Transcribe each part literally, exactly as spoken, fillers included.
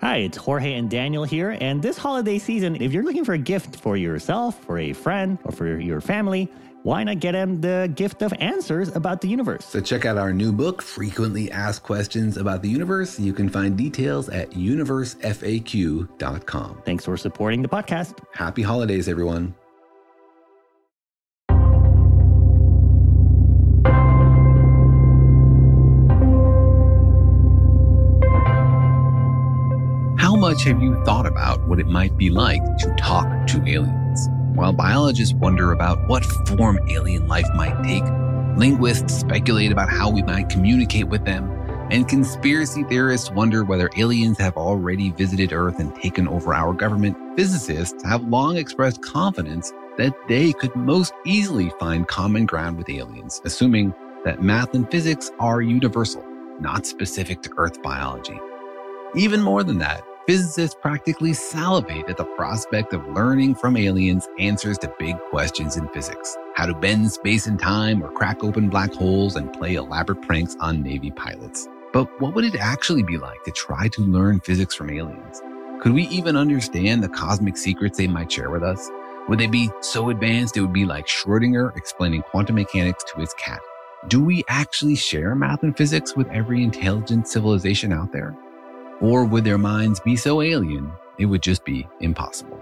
Hi, it's Jorge and Daniel here, and this holiday season, if you're looking for a gift for yourself, for a friend, or for your family, why not get them the gift of answers about the universe? So check out our new book, Frequently Asked Questions About the Universe. You can find details at universe f a q dot com. Thanks for supporting the podcast. Happy holidays, everyone. How much have you thought about what it might be like to talk to aliens? While biologists wonder about what form alien life might take, linguists speculate about how we might communicate with them, and conspiracy theorists wonder whether aliens have already visited Earth and taken over our government, physicists have long expressed confidence that they could most easily find common ground with aliens, assuming that math and physics are universal, not specific to Earth biology. Even more than that, physicists practically salivate at the prospect of learning from aliens answers to big questions in physics. How to bend space and time or crack open black holes and play elaborate pranks on Navy pilots. But what would it actually be like to try to learn physics from aliens? Could we even understand the cosmic secrets they might share with us? Would they be so advanced it would be like Schrödinger explaining quantum mechanics to his cat? Do we actually share math and physics with every intelligent civilization out there? Or would their minds be so alien, it would just be impossible?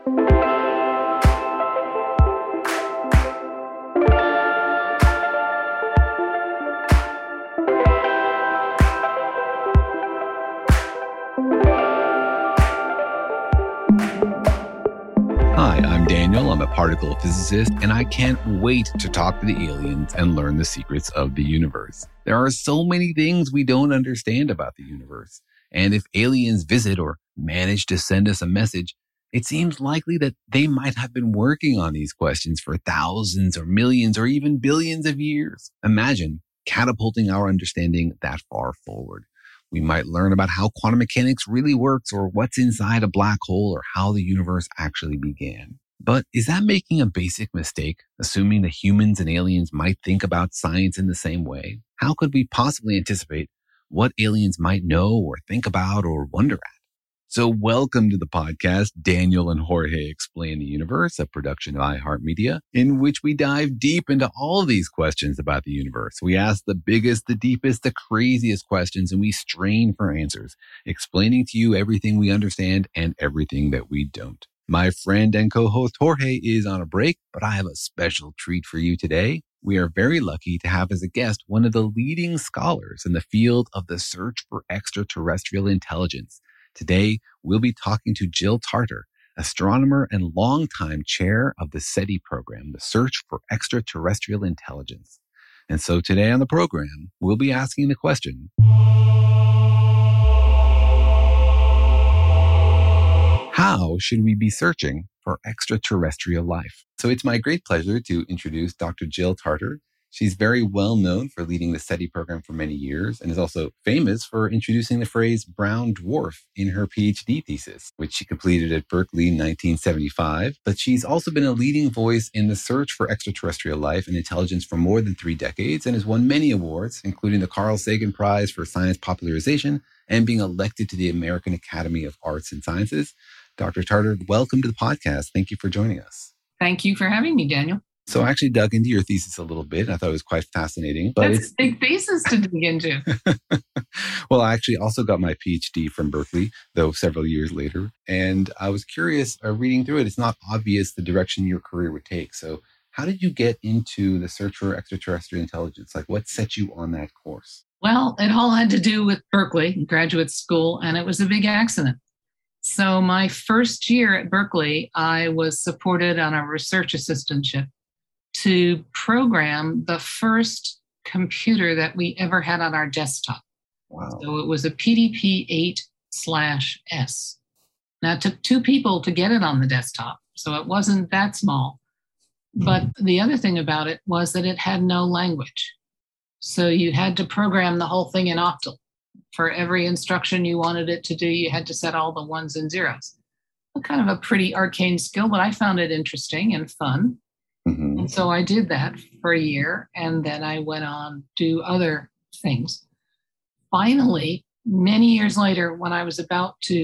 Hi, I'm Daniel. I'm a particle physicist, and I can't wait to talk to the aliens and learn the secrets of the universe. There are so many things we don't understand about the universe. And if aliens visit or manage to send us a message, it seems likely that they might have been working on these questions for thousands or millions or even billions of years. Imagine catapulting our understanding that far forward. We might learn about how quantum mechanics really works or what's inside a black hole or how the universe actually began. But is that making a basic mistake, assuming that humans and aliens might think about science in the same way? How could we possibly anticipate what aliens might know or think about or wonder at? So welcome to the podcast, Daniel and Jorge Explain the Universe, a production of iHeartMedia, in which we dive deep into all of these questions about the universe. We ask the biggest, the deepest, the craziest questions, and we strain for answers, explaining to you everything we understand and everything that we don't. My friend and co-host Jorge is on a break, but I have a special treat for you today. We are very lucky to have as a guest one of the leading scholars in the field of the search for extraterrestrial intelligence. Today, we'll be talking to Jill Tarter, astronomer and longtime chair of the SETI program, the Search for Extraterrestrial Intelligence. And so today on the program, we'll be asking the question, how should we be searching for extraterrestrial life? So it's my great pleasure to introduce Doctor Jill Tarter. She's very well known for leading the SETI program for many years and is also famous for introducing the phrase brown dwarf in her PhD thesis, which she completed at Berkeley in nineteen seventy-five. But she's also been a leading voice in the search for extraterrestrial life and intelligence for more than three decades and has won many awards, including the Carl Sagan Prize for Science Popularization and being elected to the American Academy of Arts and Sciences. Doctor Tarter, welcome to the podcast. Thank you for joining us. Thank you for having me, Daniel. So I actually dug into your thesis a little bit. I thought it was quite fascinating. But That's it's a big thesis to dig into. Well, I actually also got my PhD from Berkeley, though several years later. And I was curious, uh, reading through it, it's not obvious the direction your career would take. So how did you get into the search for extraterrestrial intelligence? Like, what set you on that course? Well, it all had to do with Berkeley, graduate school, and it was a big accident. So my first year at Berkeley, I was supported on a research assistantship to program the first computer that we ever had on our desktop. Wow. So it was a P D P eight slash S. Now, it took two people to get it on the desktop, so it wasn't that small. But the other thing about it was that it had no language. So you had to program the whole thing in Octal. For every instruction you wanted it to do, you had to set all the ones and zeros. Kind of a pretty arcane skill, but I found it interesting and fun. Mm-hmm. And so I did that for a year, and then I went on to do other things. Finally, many years later, when I was about to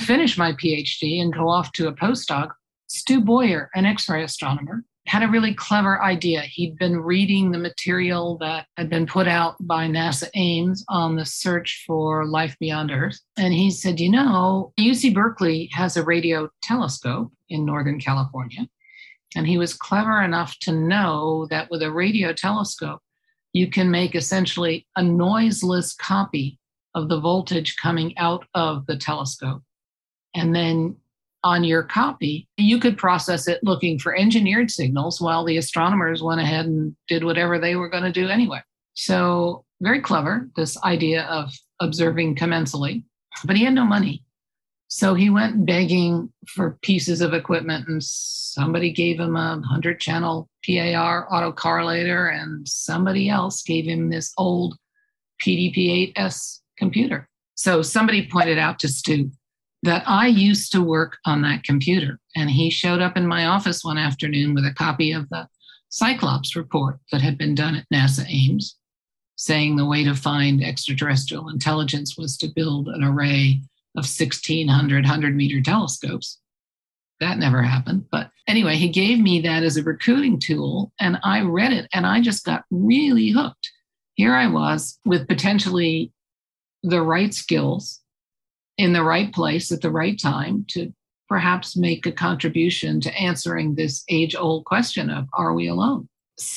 finish my PhD and go off to a postdoc, Stu Boyer, an X-ray astronomer, had a really clever idea. He'd been reading the material that had been put out by NASA Ames on the search for life beyond Earth. And he said, you know, U C Berkeley has a radio telescope in Northern California. And he was clever enough to know that with a radio telescope, you can make essentially a noiseless copy of the voltage coming out of the telescope. And then on your copy, you could process it looking for engineered signals while the astronomers went ahead and did whatever they were going to do anyway. So very clever, this idea of observing commensally, but he had no money. So he went begging for pieces of equipment, and somebody gave him a hundred channel P A R autocorrelator, and somebody else gave him this old P D P eight S computer. So somebody pointed out to Stu that I used to work on that computer. And he showed up in my office one afternoon with a copy of the Cyclops report that had been done at NASA Ames, saying the way to find extraterrestrial intelligence was to build an array of sixteen hundred hundred-meter telescopes. That never happened. But anyway, he gave me that as a recruiting tool, and I read it, and I just got really hooked. Here I was with potentially the right skills in the right place at the right time to perhaps make a contribution to answering this age-old question of, are we alone?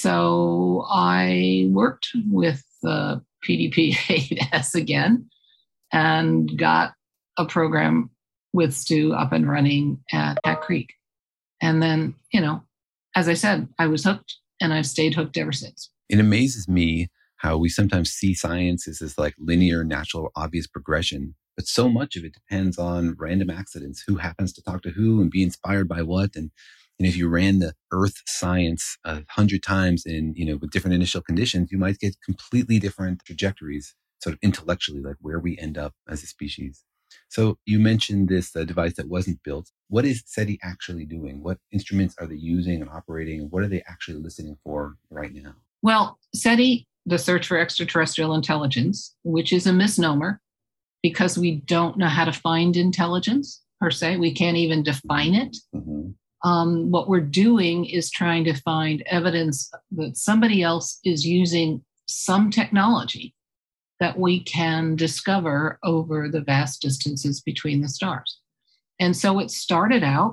So I worked with the P D P eight S again and got a program with Stu up and running at Hat Creek. And then, you know, as I said, I was hooked, and I've stayed hooked ever since. It amazes me how we sometimes see science as this like linear, natural, obvious progression. But so much of it depends on random accidents, who happens to talk to who and be inspired by what. And, and if you ran the Earth science a hundred times in, you know, with different initial conditions, you might get completely different trajectories, sort of intellectually, like where we end up as a species. So you mentioned this uh, device that wasn't built. What is SETI actually doing? What instruments are they using and operating? And what are they actually listening for right now? Well, SETI, the search for extraterrestrial intelligence, which is a misnomer, because we don't know how to find intelligence per se. We can't even define it. Mm-hmm. Um, what we're doing is trying to find evidence that somebody else is using some technology that we can discover over the vast distances between the stars. And so it started out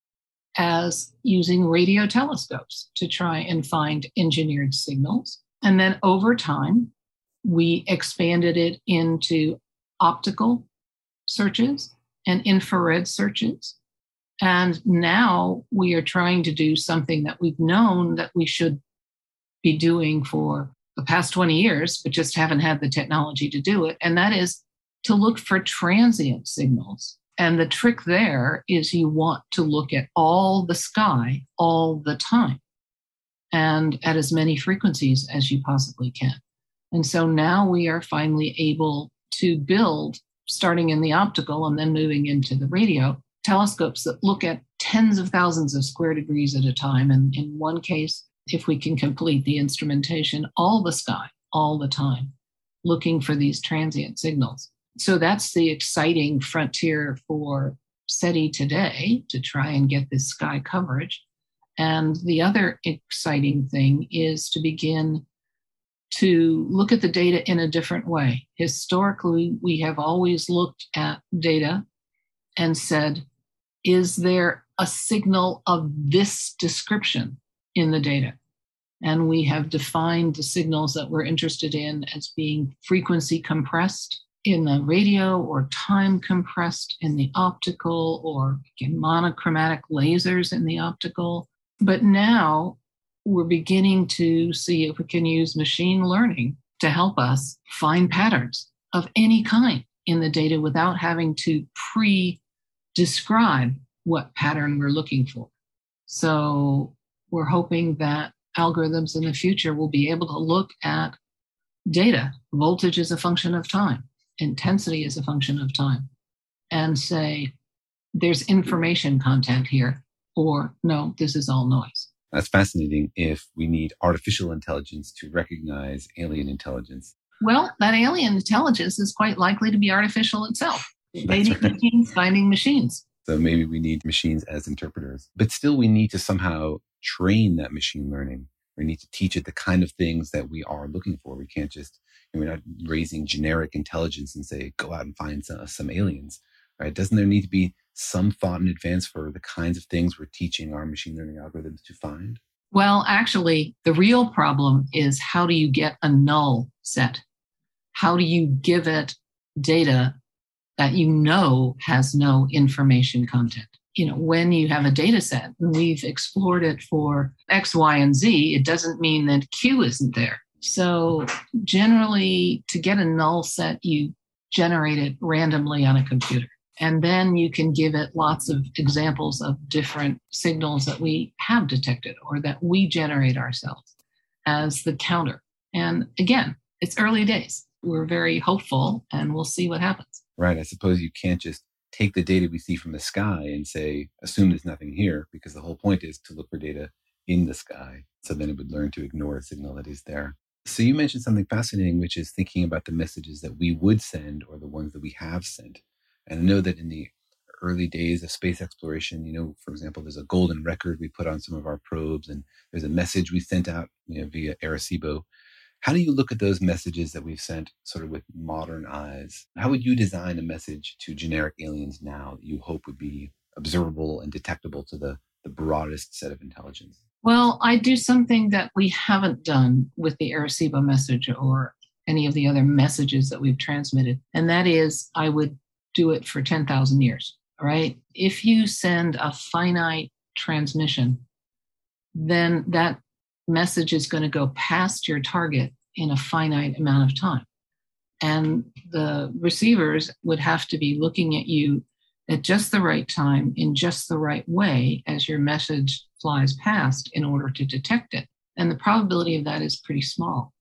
as using radio telescopes to try and find engineered signals. And then over time, we expanded it into optical searches and infrared searches. And now we are trying to do something that we've known that we should be doing for the past twenty years, but just haven't had the technology to do it. And that is to look for transient signals. And the trick there is you want to look at all the sky all the time and at as many frequencies as you possibly can. And so now we are finally able to build, starting in the optical and then moving into the radio, telescopes that look at tens of thousands of square degrees at a time. And in one case, if we can complete the instrumentation, all the sky, all the time, looking for these transient signals. So that's the exciting frontier for SETI today, to try and get this sky coverage. And the other exciting thing is to begin to look at the data in a different way. Historically, we have always looked at data and said, is there a signal of this description in the data? And we have defined the signals that we're interested in as being frequency compressed in the radio, or time compressed in the optical, or again, monochromatic lasers in the optical. But now we're beginning to see if we can use machine learning to help us find patterns of any kind in the data without having to pre-describe what pattern we're looking for. So we're hoping that algorithms in the future will be able to look at data. Voltage is a function of time. Intensity is a function of time. And say, there's information content here, or no, this is all noise. That's fascinating if we need artificial intelligence to recognize alien intelligence. Well, that alien intelligence is quite likely to be artificial itself. They need right. machines finding machines. So maybe we need machines as interpreters. But still, we need to somehow train that machine learning. We need to teach it the kind of things that we are looking for. We can't just, you know, we're not raising generic intelligence and say, go out and find some, some aliens, right? Doesn't there need to be some thought in advance for the kinds of things we're teaching our machine learning algorithms to find? Well, actually, the real problem is how do you get a null set? How do you give it data that you know has no information content? You know, when you have a data set, and we've explored it for X, Y, and Z, it doesn't mean that Q isn't there. So generally, to get a null set, you generate it randomly on a computer. And then you can give it lots of examples of different signals that we have detected or that we generate ourselves as the counter. And again, it's early days. We're very hopeful, and we'll see what happens. Right. I suppose you can't just take the data we see from the sky and say, assume there's nothing here, because the whole point is to look for data in the sky. So then it would learn to ignore a signal that is there. So you mentioned something fascinating, which is thinking about the messages that we would send or the ones that we have sent. And I know that in the early days of space exploration, you know, for example, there's a golden record we put on some of our probes, and there's a message we sent out, you know, via Arecibo. How do you look at those messages that we've sent sort of with modern eyes? How would you design a message to generic aliens now that you hope would be observable and detectable to the, the broadest set of intelligence? Well, I do something that we haven't done with the Arecibo message or any of the other messages that we've transmitted. And that is, I would do it for ten thousand years, all right? If you send a finite transmission, then that message is going to go past your target in a finite amount of time. And the receivers would have to be looking at you at just the right time, in just the right way as your message flies past in order to detect it. And the probability of that is pretty small.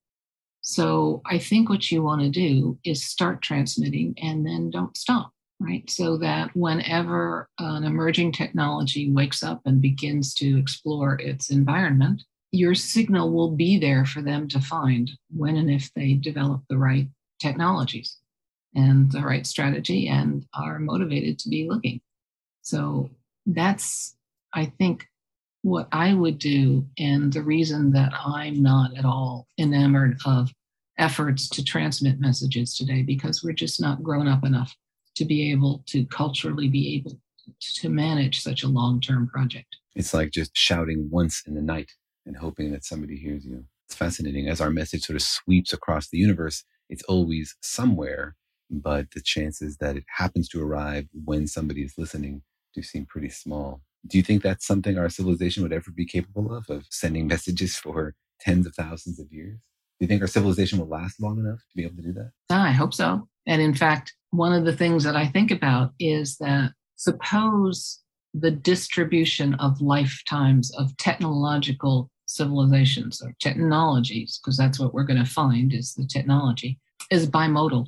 So I think what you want to do is start transmitting and then don't stop, right? So that whenever an emerging technology wakes up and begins to explore its environment, your signal will be there for them to find when and if they develop the right technologies and the right strategy and are motivated to be looking. So that's, I think, what I would do, and the reason that I'm not at all enamored of efforts to transmit messages today, because we're just not grown up enough to be able to culturally be able to manage such a long-term project. It's like just shouting once in the night and hoping that somebody hears you. It's fascinating. As our message sort of sweeps across the universe, it's always somewhere, but the chances that it happens to arrive when somebody is listening do seem pretty small. Do you think that's something our civilization would ever be capable of, of sending messages for tens of thousands of years? Do you think our civilization will last long enough to be able to do that? I hope so. And in fact, one of the things that I think about is that suppose the distribution of lifetimes of technological civilizations or technologies, because that's what we're going to find is the technology, is bimodal.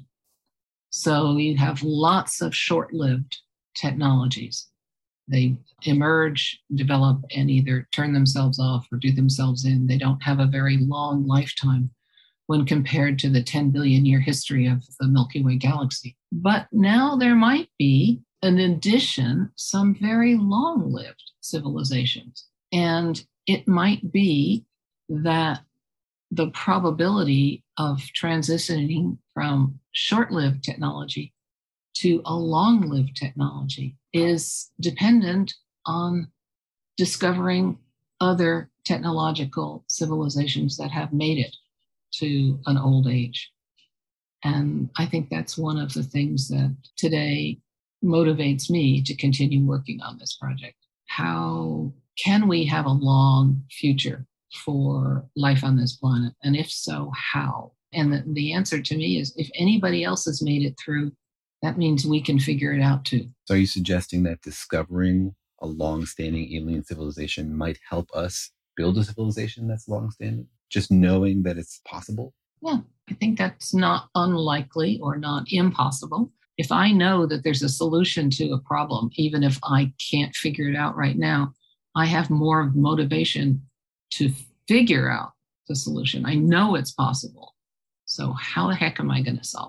So you have lots of short-lived technologies. They emerge, develop, and either turn themselves off or do themselves in. They don't have a very long lifetime when compared to the ten billion year history of the Milky Way galaxy. But now there might be, in addition, some very long-lived civilizations. And it might be that the probability of transitioning from short-lived technology to a long-lived technology is dependent on discovering other technological civilizations that have made it to an old age. And I think that's one of the things that today motivates me to continue working on this project. How can we have a long future for life on this planet? And if so, how? And the, the answer to me is if anybody else has made it through, that means we can figure it out too. So are you suggesting that discovering a long-standing alien civilization might help us build a civilization that's long-standing? Just knowing that it's possible? Yeah, I think that's not unlikely or not impossible. If I know that there's a solution to a problem, even if I can't figure it out right now, I have more motivation to figure out the solution. I know it's possible. So how the heck am I going to solve it?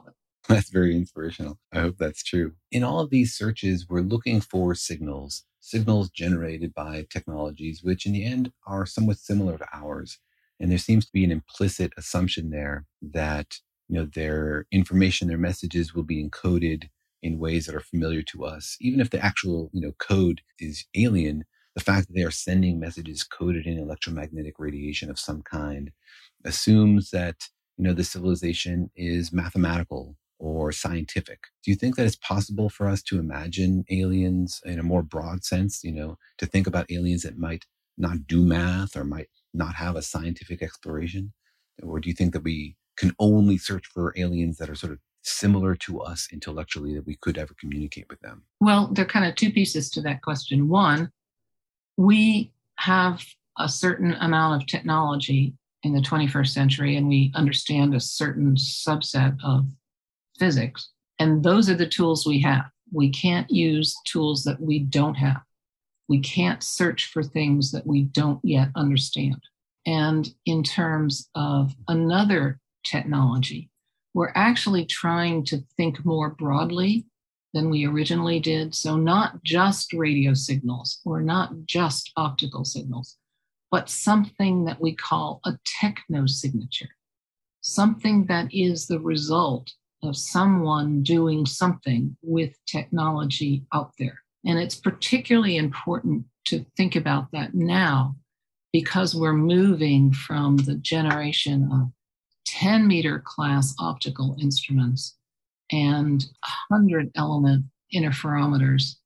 That's very inspirational. I hope that's true. In all of these searches, we're looking for signals, signals generated by technologies, which in the end are somewhat similar to ours. And there seems to be an implicit assumption there that, you know, their information, their messages will be encoded in ways that are familiar to us. Even if the actual, you know, code is alien, the fact that they are sending messages coded in electromagnetic radiation of some kind assumes that, you know, the civilization is mathematical or scientific. Do you think that it's possible for us to imagine aliens in a more broad sense, you know, to think about aliens that might not do math or might not have a scientific exploration? Or do you think that we can only search for aliens that are sort of similar to us intellectually, that we could ever communicate with them? Well, there are kind of two pieces to that question. One, we have a certain amount of technology in the twenty-first century, and we understand a certain subset of physics. And those are the tools we have. We can't use tools that we don't have. We can't search for things that we don't yet understand. And in terms of another technology, we're actually trying to think more broadly than we originally did. So not just radio signals or not just optical signals, but something that we call a technosignature, something that is the result of someone doing something with technology out there. And it's particularly important to think about that now because we're moving from the generation of ten meter class optical instruments and one hundred element interferometers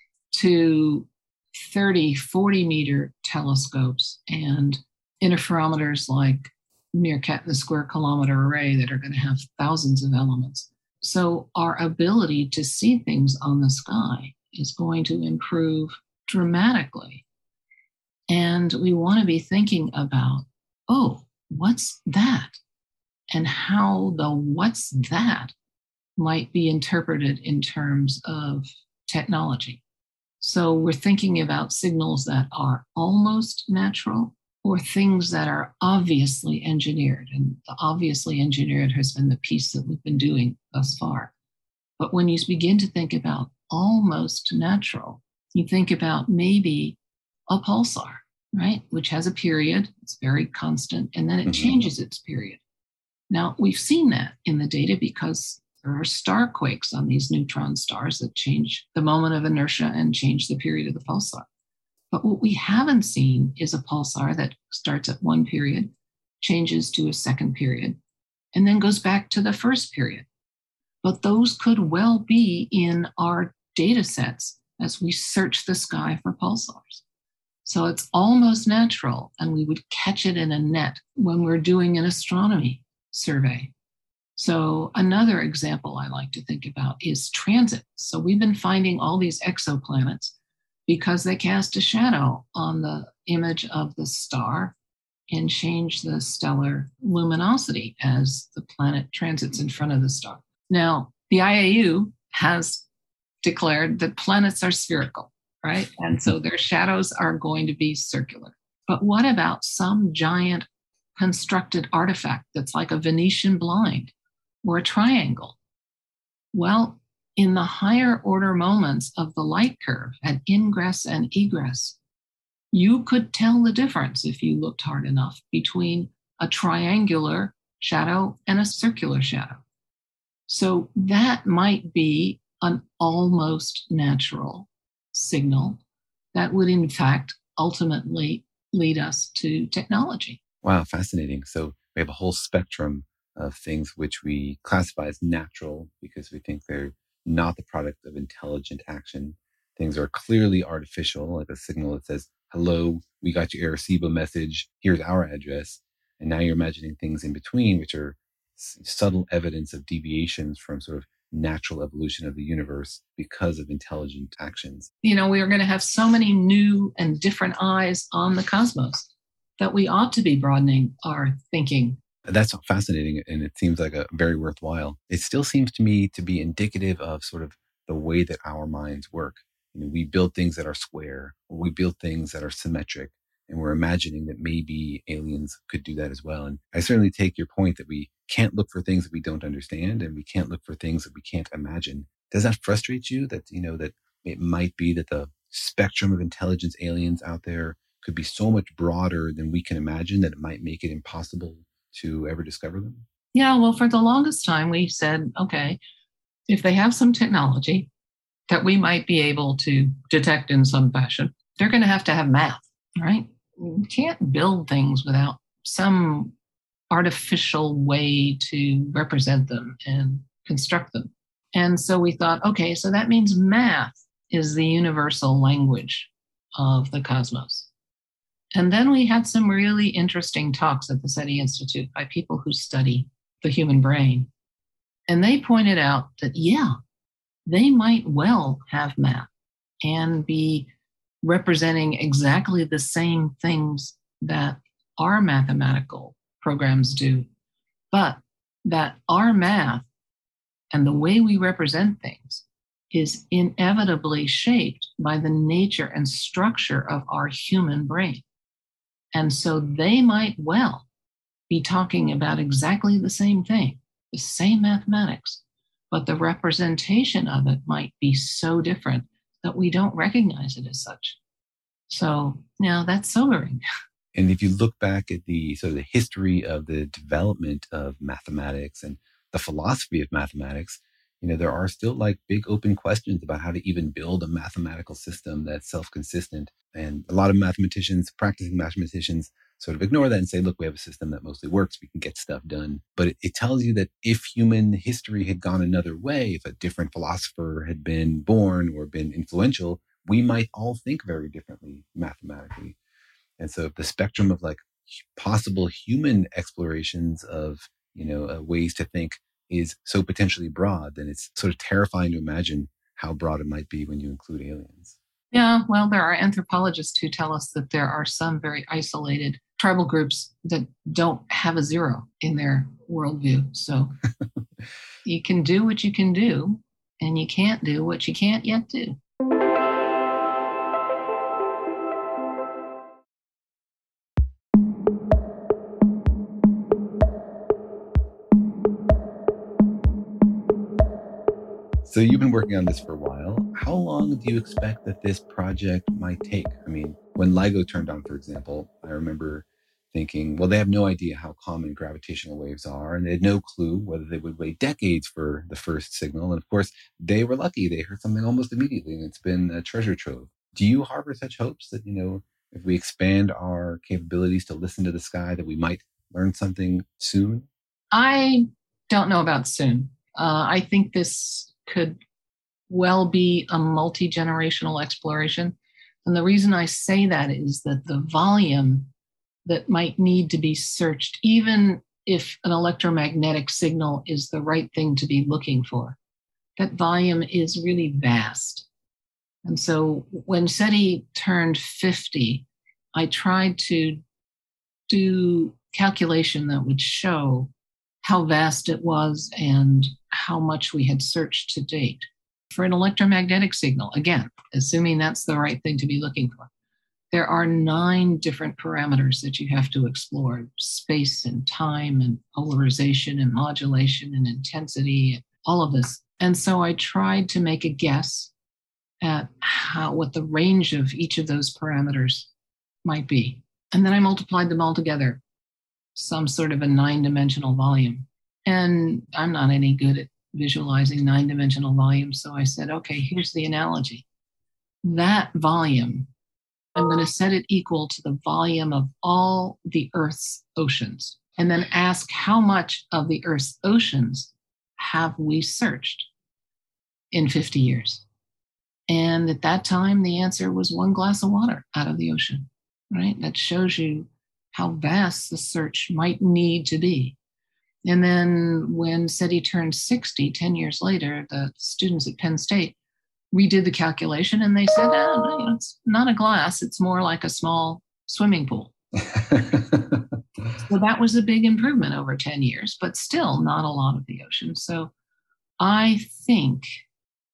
to thirty, forty meter telescopes and interferometers like Meerkat and the Square Kilometer Array that are going to have thousands of elements. So our ability to see things on the sky is going to improve dramatically. And we want to be thinking about, oh, what's that? And how the what's that might be interpreted in terms of technology. So we're thinking about signals that are almost natural or things that are obviously engineered. And the obviously engineered has been the piece that we've been doing thus far. But when you begin to think about almost natural, you think about maybe a pulsar, right? Which has a period, it's very constant, and then it mm-hmm. changes its period. Now, we've seen that in the data because there are star quakes on these neutron stars that change the moment of inertia and change the period of the pulsar. But what we haven't seen is a pulsar that starts at one period, changes to a second period, and then goes back to the first period. But those could well be in our data sets as we search the sky for pulsars. So it's almost natural, and we would catch it in a net when we're doing an astronomy survey. So another example I like to think about is transit. So we've been finding all these exoplanets because they cast a shadow on the image of the star and change the stellar luminosity as the planet transits in front of the star. Now, the I A U has declared that planets are spherical, right? And so their shadows are going to be circular. But what about some giant constructed artifact that's like a Venetian blind or a triangle? Well, in the higher order moments of the light curve at ingress and egress, you could tell the difference if you looked hard enough between a triangular shadow and a circular shadow. So that might be an almost natural signal that would, in fact, ultimately lead us to technology. Wow, fascinating. So we have a whole spectrum of things which we classify as natural because we think they're not the product of intelligent action. Things are clearly artificial, like a signal that says, hello, we got your Arecibo message, here's our address. And now you're imagining things in between, which are s- subtle evidence of deviations from sort of natural evolution of the universe because of intelligent actions. You know, we are going to have so many new and different eyes on the cosmos that we ought to be broadening our thinking. That's fascinating, and it seems like a very worthwhile. It still seems to me to be indicative of sort of the way that our minds work. You know, we build things that are square, or we build things that are symmetric, And we're imagining that maybe aliens could do that as well. And I certainly take your point that we can't look for things that we don't understand, and we can't look for things that we can't imagine. Does that frustrate you that, you know, that it might be that the spectrum of intelligence aliens out there could be so much broader than we can imagine that it might make it impossible to ever discover them? Yeah, well, for the longest time, we said, okay, if they have some technology that we might be able to detect in some fashion, they're going to have to have math, right? You can't build things without some artificial way to represent them and construct them. And so we thought, okay, so that means math is the universal language of the cosmos. And then we had some really interesting talks at the SETI Institute by people who study the human brain. And they pointed out that, yeah, they might well have math and be representing exactly the same things that our mathematical programs do, but that our math and the way we represent things is inevitably shaped by the nature and structure of our human brain. And so they might well be talking about exactly the same thing, the same mathematics, but the representation of it might be so different that we don't recognize it as such. So, you know, that's sobering. And if you look back at the sort of the history of the development of mathematics and the philosophy of mathematics, you know, there are still like big open questions about how to even build a mathematical system that's self-consistent. And a lot of mathematicians, practicing mathematicians, sort of ignore that and say, look, we have a system that mostly works. We can get stuff done. But it, it tells you that if human history had gone another way, if a different philosopher had been born or been influential, we might all think very differently mathematically. And so the spectrum of like possible human explorations of, you know, uh, ways to think is so potentially broad, then it's sort of terrifying to imagine how broad it might be when you include aliens. Yeah, well, there are anthropologists who tell us that there are some very isolated tribal groups that don't have a zero in their worldview. So you can do what you can do, and you can't do what you can't yet do. So you've been working on this for a while. How long do you expect that this project might take? I mean, when LIGO turned on, for example, I remember thinking, well, they have no idea how common gravitational waves are, and they had no clue whether they would wait decades for the first signal. And of course, they were lucky. They heard something almost immediately, and it's been a treasure trove. Do you harbor such hopes that, you know, if we expand our capabilities to listen to the sky, that we might learn something soon? I don't know about soon. Uh, I think this could well be a multi-generational exploration. And the reason I say that is that the volume that might need to be searched, even if an electromagnetic signal is the right thing to be looking for, that volume is really vast. And so when SETI turned fifty, I tried to do calculation that would show how vast it was and how much we had searched to date. For an electromagnetic signal, again, assuming that's the right thing to be looking for, there are nine different parameters that you have to explore: space and time and polarization and modulation and intensity, and all of this. And so I tried to make a guess at how what the range of each of those parameters might be. And then I multiplied them all together, some sort of a nine-dimensional volume. And I'm not any good at visualizing nine-dimensional volumes, so I said, okay, here's the analogy. That volume, I'm going to set it equal to the volume of all the Earth's oceans, and then ask how much of the Earth's oceans have we searched in fifty years? And at that time, the answer was one glass of water out of the ocean, right? That shows you how vast the search might need to be. And then when SETI turned sixty, ten years later, the students at Penn State redid the calculation, and they said, oh, no, it's not a glass, it's more like a small swimming pool. So that was a big improvement over ten years, but still not a lot of the ocean. So I think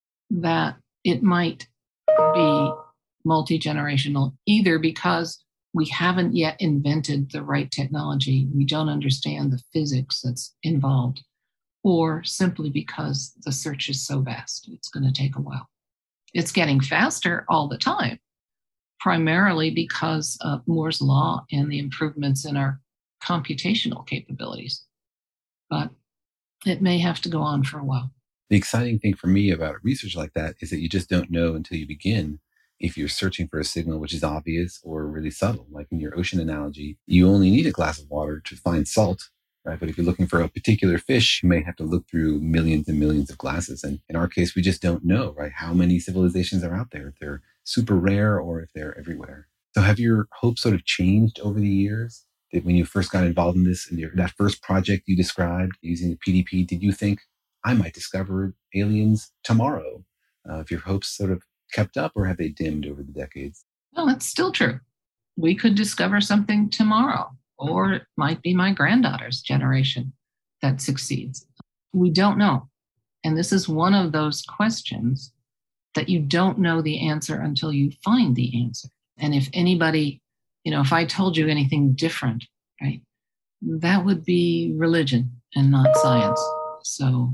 that it might be multi-generational, either because we haven't yet invented the right technology. We don't understand the physics that's involved, or simply because the search is so vast, it's going to take a while. It's getting faster all the time, primarily because of Moore's law and the improvements in our computational capabilities. But it may have to go on for a while. The exciting thing for me about research like that is that you just don't know until you begin if you're searching for a signal which is obvious or really subtle. Like in your ocean analogy, you only need a glass of water to find salt, right? But if you're looking for a particular fish, you may have to look through millions and millions of glasses. And in our case, we just don't know, right, how many civilizations are out there, if they're super rare or if they're everywhere. So have your hopes sort of changed over the years? Did, when you first got involved in this, in your, that first project you described using the P D P, did you think, I might discover aliens tomorrow? Uh, if your hopes sort of kept up, or have they dimmed over the decades? Well, it's still true. We could discover something tomorrow, or it might be my granddaughter's generation that succeeds. We don't know. And this is one of those questions that you don't know the answer until you find the answer. And if anybody, you know, if I told you anything different, right, that would be religion and not science. So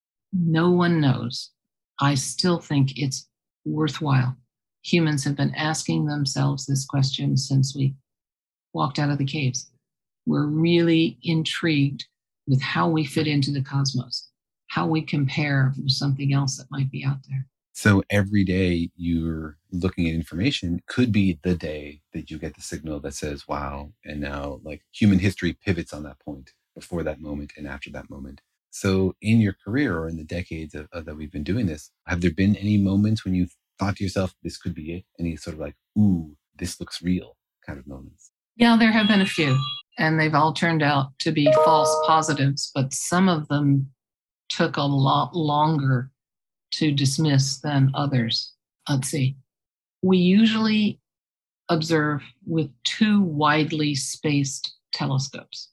no one knows. I still think it's worthwhile. Humans have been asking themselves this question since we walked out of the caves. We're really intrigued with how we fit into the cosmos, how we compare with something else that might be out there. So every day you're looking at information could be the day that you get the signal that says, wow, and now like human history pivots on that point, before that moment and after that moment. So in your career or in the decades of, of that we've been doing this, have there been any moments when you thought to yourself, this could be it? Any sort of like, ooh, this looks real kind of moments? Yeah, there have been a few, and they've all turned out to be false positives, but some of them took a lot longer to dismiss than others. Let's see. We usually observe with two widely spaced telescopes,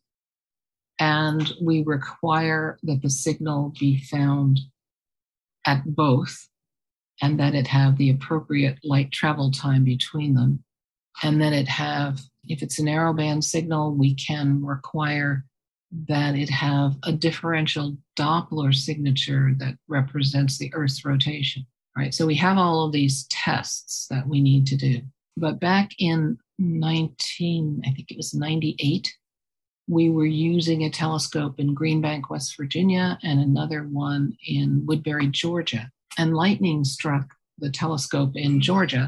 and we require that the signal be found at both, and that it have the appropriate light travel time between them, and that it have, if it's a narrowband signal, we can require that it have a differential Doppler signature that represents the Earth's rotation, right? So we have all of these tests that we need to do. But back in nineteen, I think it was ninety-eight, we were using a telescope in Greenbank, West Virginia, and another one in Woodbury, Georgia. And lightning struck the telescope in Georgia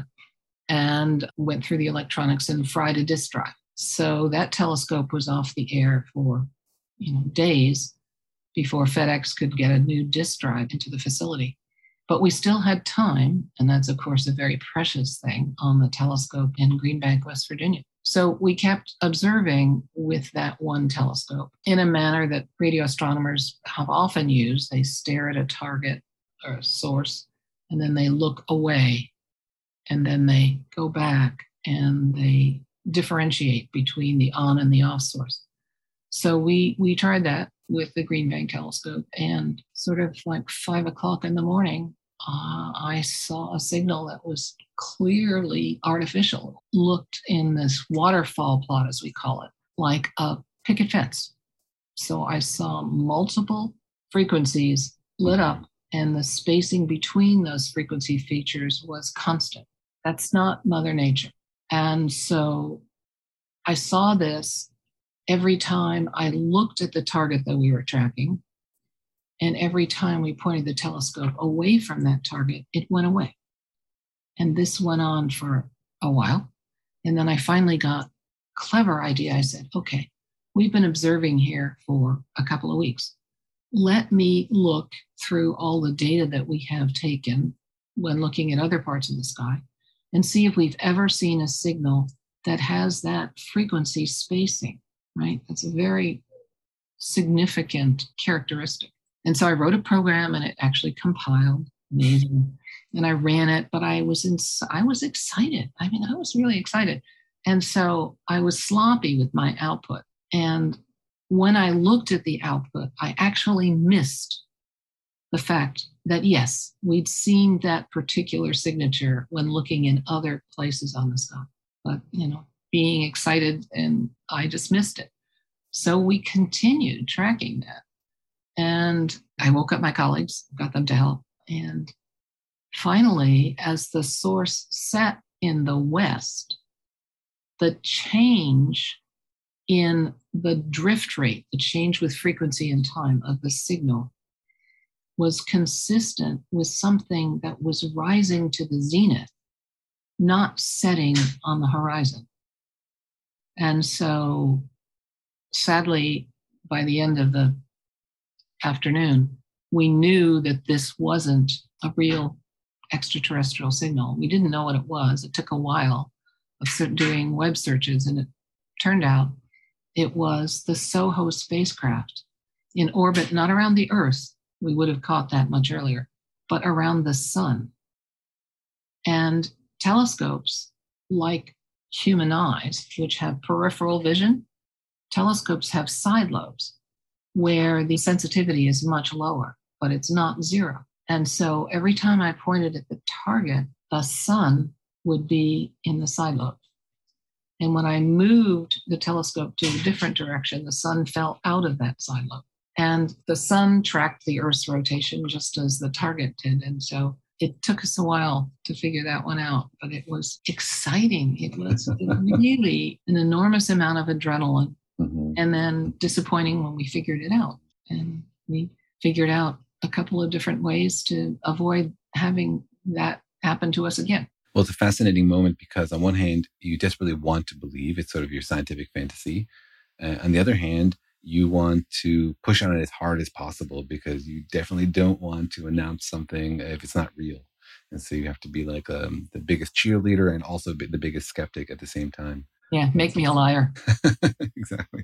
and went through the electronics and fried a disk drive. So that telescope was off the air for, you know, days before FedEx could get a new disk drive into the facility. But we still had time, and that's, of course, a very precious thing on the telescope in Greenbank, West Virginia. So we kept observing with that one telescope in a manner that radio astronomers have often used. They stare at a target or a source, and then they look away, and then they go back, and they differentiate between the on and the off source. So we we tried that with the Greenbank telescope, and sort of like five o'clock in the morning, uh, I saw a signal that was clearly artificial. Looked in this waterfall plot, as we call it, like a picket fence. So I saw multiple frequencies lit up, and the spacing between those frequency features was constant. That's not Mother Nature. And so I saw this every time I looked at the target that we were tracking, and every time we pointed the telescope away from that target, it went away. And this went on for a while. And then I finally got a clever idea. I said, okay, we've been observing here for a couple of weeks. Let me look through all the data that we have taken when looking at other parts of the sky and see if we've ever seen a signal that has that frequency spacing, right? That's a very significant characteristic. And so I wrote a program, and it actually compiled, amazing. And I ran it, but I was in, I was excited. I mean, I was really excited. And so I was sloppy with my output. And when I looked at the output, I actually missed the fact that, yes, we'd seen that particular signature when looking in other places on the sky. But, you know, being excited, and I dismissed it. So we continued tracking that. And I woke up my colleagues, got them to help. And finally, as the source set in the west, the change in the drift rate, the change with frequency and time of the signal, was consistent with something that was rising to the zenith, not setting on the horizon. And so, sadly, by the end of the afternoon, we knew that this wasn't a real extraterrestrial signal. We didn't know what it was. It took a while of doing web searches, and it turned out it was the SOHO spacecraft in orbit, not around the Earth. We would have caught that much earlier, but around the sun. And telescopes, like human eyes, which have peripheral vision, telescopes have side lobes where the sensitivity is much lower, but it's not zero. And so every time I pointed at the target, the sun would be in the side lobe. And when I moved the telescope to a different direction, the sun fell out of that side lobe. And the sun tracked the Earth's rotation just as the target did. And so it took us a while to figure that one out, but it was exciting. It was really an enormous amount of adrenaline, mm-hmm. and then disappointing when we figured it out. And we figured out a couple of different ways to avoid having that happen to us again. Well, it's a fascinating moment because on one hand, you desperately want to believe it's sort of your scientific fantasy. Uh, on the other hand, you want to push on it as hard as possible because you definitely don't want to announce something if it's not real. And so you have to be like um, the biggest cheerleader and also be the biggest skeptic at the same time. Yeah, make me a liar. Exactly.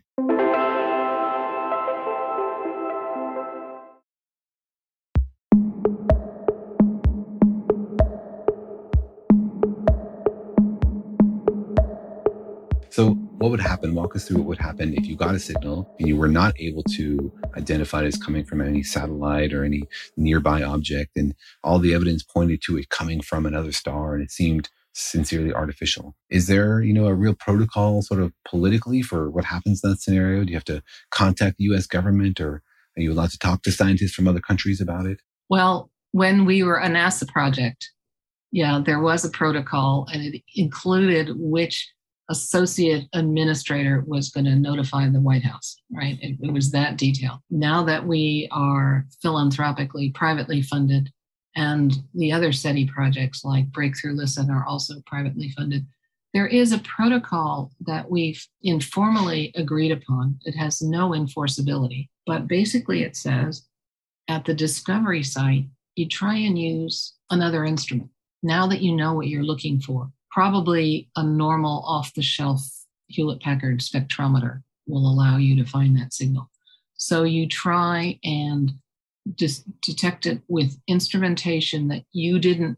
So what would happen? Walk us through what would happen if you got a signal and you were not able to identify it as coming from any satellite or any nearby object, and all the evidence pointed to it coming from another star and it seemed sincerely artificial. Is there, you know, a real protocol sort of politically for what happens in that scenario? Do you have to contact the U S government, or are you allowed to talk to scientists from other countries about it? Well, when we were a NASA project, yeah, there was a protocol, and it included which associate administrator was going to notify the White House, right? It, it was that detailed. Now that we are philanthropically, privately funded, and the other SETI projects like Breakthrough Listen are also privately funded, there is a protocol that we've informally agreed upon. It has no enforceability, but basically it says at the discovery site, you try and use another instrument. Now that you know what you're looking for, probably a normal off-the-shelf Hewlett-Packard spectrometer will allow you to find that signal. So you try and dis- detect it with instrumentation that you didn't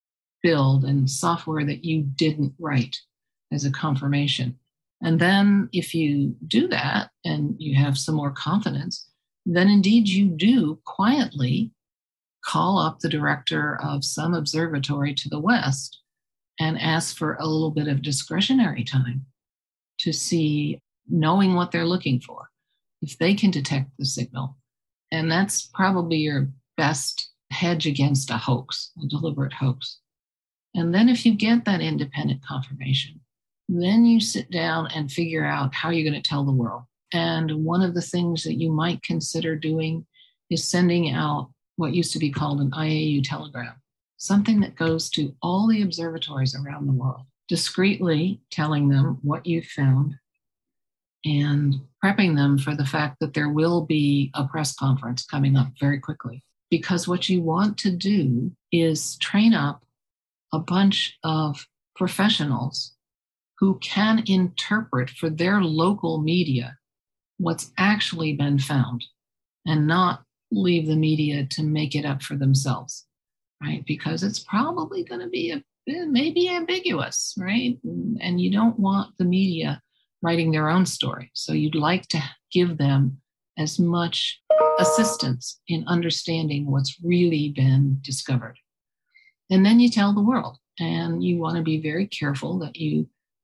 build and software that you didn't write as a confirmation. And then if you do that and you have some more confidence, then indeed you do quietly call up the director of some observatory to the west and ask for a little bit of discretionary time to see, knowing what they're looking for, if they can detect the signal. And that's probably your best hedge against a hoax, a deliberate hoax. And then if you get that independent confirmation, then you sit down and figure out how you're going to tell the world. And one of the things that you might consider doing is sending out what used to be called an I A U telegram, something that goes to all the observatories around the world, discreetly telling them what you've found and prepping them for the fact that there will be a press conference coming up very quickly. Because what you want to do is train up a bunch of professionals who can interpret for their local media what's actually been found and not leave the media to make it up for themselves. Right? Because it's probably going to be a maybe ambiguous, right? And you don't want the media writing their own story. So you'd like to give them as much assistance in understanding what's really been discovered. And then you tell the world, and you want to be very careful that you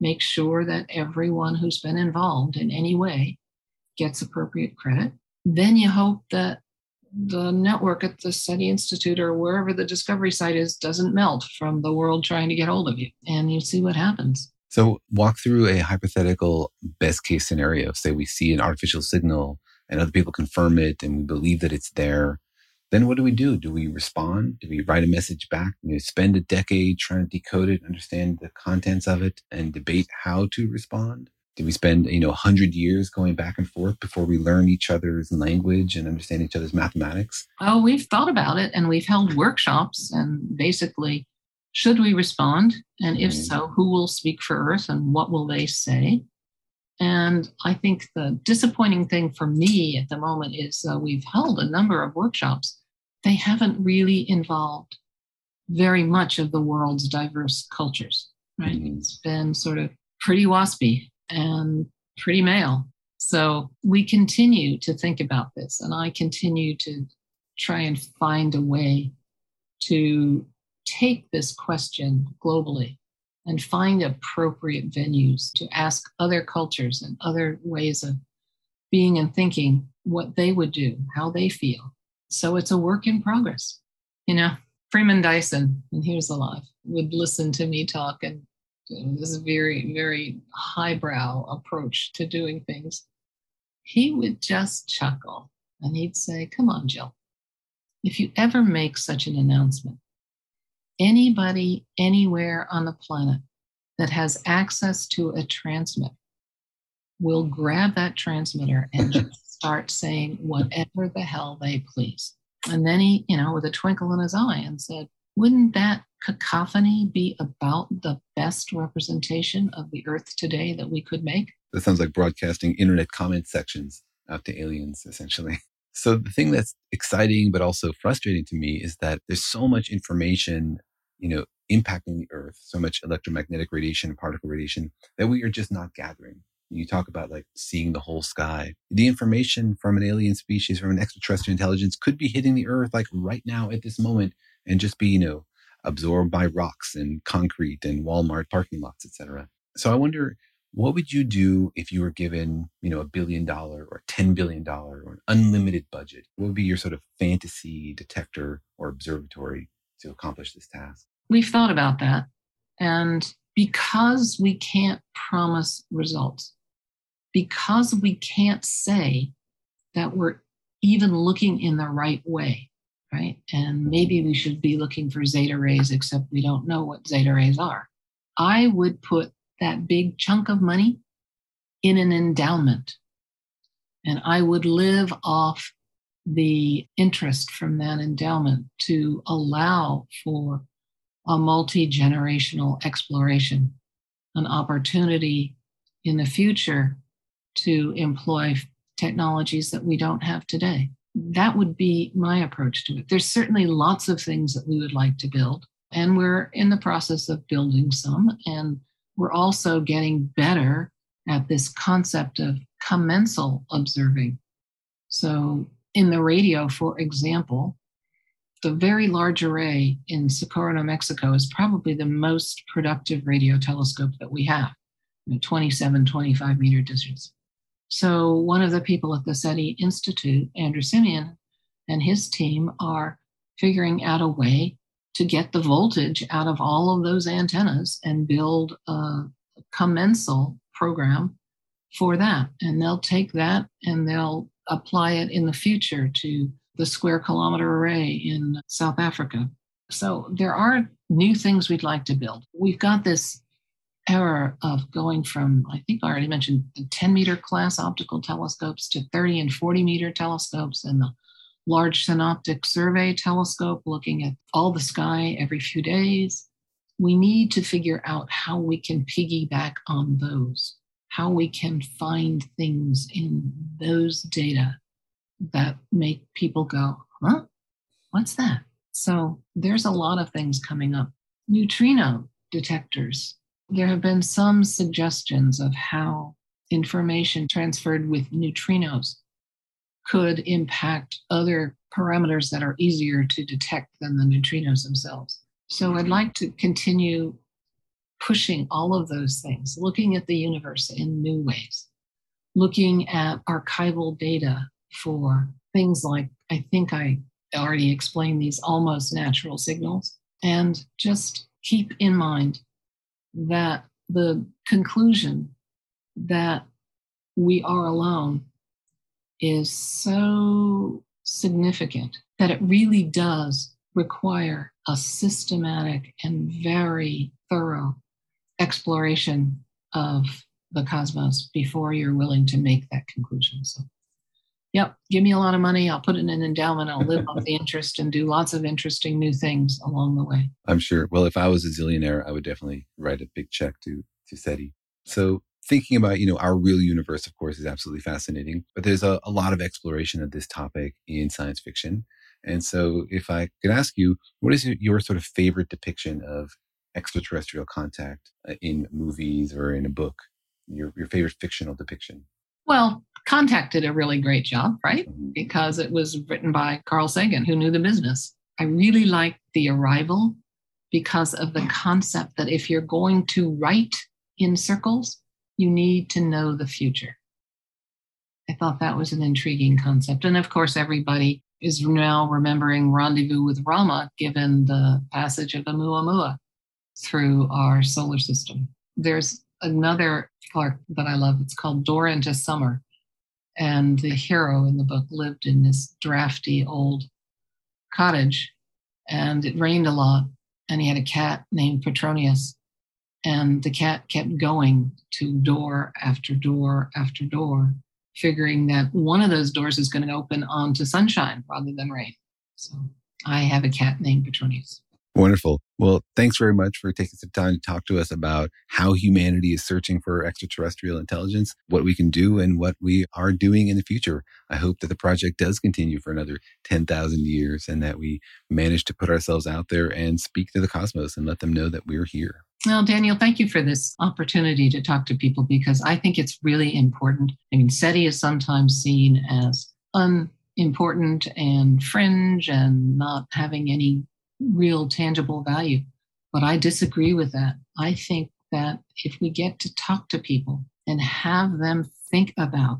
make sure that everyone who's been involved in any way gets appropriate credit. Then you hope that the network at the SETI Institute or wherever the discovery site is doesn't melt from the world trying to get hold of you, and you see what happens. So walk through a hypothetical best case scenario. Say we see an artificial signal and other people confirm it and we believe that it's there. Then what do we do? Do we respond? Do we write a message back? You know, spend a decade trying to decode it, understand the contents of it, and debate how to respond? Do we spend, you know, one hundred years going back and forth before we learn each other's language and understand each other's mathematics? Oh, we've thought about it, and we've held workshops, and basically, should we respond? And if mm-hmm. so, who will speak for Earth and what will they say? And I think the disappointing thing for me at the moment is uh, we've held a number of workshops. They haven't really involved very much of the world's diverse cultures, right? Mm-hmm. It's been sort of pretty waspy and pretty male. So we continue to think about this, and I continue to try and find a way to take this question globally and find appropriate venues to ask other cultures and other ways of being and thinking what they would do, how they feel. So it's a work in progress. You know, Freeman Dyson, and here's alive, would listen to me talk, and this very, very highbrow approach to doing things. He would just chuckle and he'd say, come on, Jill, if you ever make such an announcement, anybody anywhere on the planet that has access to a transmitter will grab that transmitter and just start saying whatever the hell they please. And then he, you know, with a twinkle in his eye and said, wouldn't that cacophony be about the best representation of the Earth today that we could make? That sounds like broadcasting internet comment sections out to aliens, essentially. So the thing that's exciting but also frustrating to me is that there's so much information, you know, impacting the Earth, so much electromagnetic radiation and particle radiation that we are just not gathering. You talk about like seeing the whole sky. The information from an alien species, from an extraterrestrial intelligence could be hitting the Earth like right now at this moment and just be, you know, absorbed by rocks and concrete and Walmart parking lots, et cetera. So I wonder, what would you do if you were given, you know, a billion dollar or ten billion dollar or an unlimited budget? What would be your sort of fantasy detector or observatory to accomplish this task? We've thought about that. And because we can't promise results, because we can't say that we're even looking in the right way, right? And maybe we should be looking for zeta rays, except we don't know what zeta rays are. I would put that big chunk of money in an endowment, and I would live off the interest from that endowment to allow for a multi-generational exploration, an opportunity in the future to employ technologies that we don't have today. That would be my approach to it. There's certainly lots of things that we would like to build, and we're in the process of building some. And we're also getting better at this concept of commensal observing. So in the radio, for example, the Very Large Array in Socorro, New Mexico is probably the most productive radio telescope that we have, you know, twenty-seven, twenty-five meter distance. So one of the people at the SETI Institute, Andrew Simeon, and his team are figuring out a way to get the voltage out of all of those antennas and build a commensal program for that. And they'll take that and they'll apply it in the future to the Square Kilometer Array in South Africa. So there are new things we'd like to build. We've got this era of going from, I think I already mentioned, the ten meter class optical telescopes to thirty and forty meter telescopes, and the Large Synoptic Survey telescope looking at all the sky every few days. We need to figure out how we can piggyback on those, how we can find things in those data that make people go, huh? What's that? So there's a lot of things coming up. Neutrino detectors. There have been some suggestions of how information transferred with neutrinos could impact other parameters that are easier to detect than the neutrinos themselves. So I'd like to continue pushing all of those things, looking at the universe in new ways, looking at archival data for things like, I think I already explained these almost natural signals, and just keep in mind that the conclusion that we are alone is so significant that it really does require a systematic and very thorough exploration of the cosmos before you're willing to make that conclusion. So, yep, give me a lot of money. I'll put it in an endowment. I'll live off the interest and do lots of interesting new things along the way. I'm sure. Well, if I was a zillionaire, I would definitely write a big check to, to SETI. So thinking about, you know, our real universe, of course, is absolutely fascinating, but there's a, a lot of exploration of this topic in science fiction. And so if I could ask you, what is your, your sort of favorite depiction of extraterrestrial contact in movies or in a book? Your, your favorite fictional depiction? Well, Contact did a really great job, right? Mm-hmm. Because it was written by Carl Sagan, who knew the business. I really liked The Arrival because of the concept that if you're going to write in circles, you need to know the future. I thought that was an intriguing concept. And of course, everybody is now remembering Rendezvous with Rama, given the passage of Oumuamua through our solar system. There's another part that I love. It's called Door into Summer. And the hero in the book lived in this drafty old cottage, and it rained a lot, and he had a cat named Petronius. And the cat kept going to door after door after door, figuring that one of those doors is going to open onto sunshine rather than rain. So I have a cat named Petronius. Wonderful. Well, thanks very much for taking some time to talk to us about how humanity is searching for extraterrestrial intelligence, what we can do, and what we are doing in the future. I hope that the project does continue for another ten thousand years and that we manage to put ourselves out there and speak to the cosmos and let them know that we're here. Well, Daniel, thank you for this opportunity to talk to people, because I think it's really important. I mean, SETI is sometimes seen as unimportant and fringe and not having any real tangible value. But I disagree with that. I think that if we get to talk to people and have them think about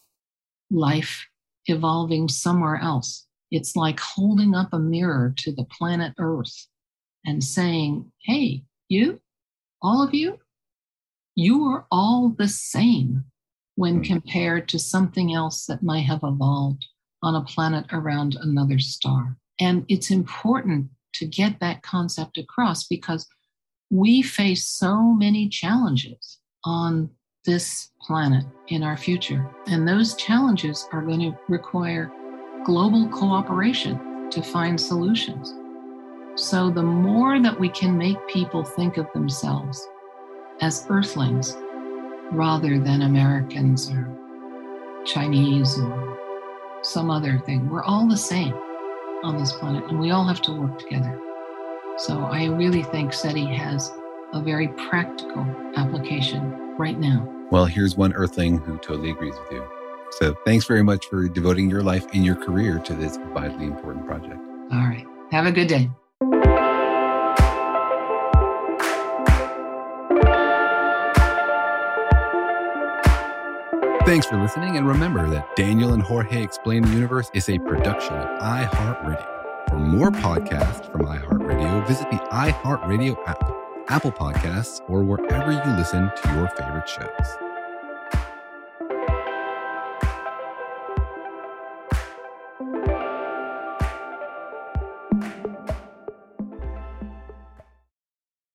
life evolving somewhere else, it's like holding up a mirror to the planet Earth and saying, hey, you, all of you, you are all the same when compared to something else that might have evolved on a planet around another star. And it's important to get that concept across because we face so many challenges on this planet in our future. And those challenges are going to require global cooperation to find solutions. So the more that we can make people think of themselves as Earthlings rather than Americans or Chinese or some other thing, we're all the same on this planet, and we all have to work together. So I really think SETI has a very practical application right now. Well, here's one Earthling who totally agrees with you. So thanks very much for devoting your life and your career to this vitally important project. All right. Have a good day. Thanks for listening, and remember that Daniel and Jorge Explain the Universe is a production of iHeartRadio. For more podcasts from iHeartRadio, visit the iHeartRadio app, Apple Podcasts, or wherever you listen to your favorite shows.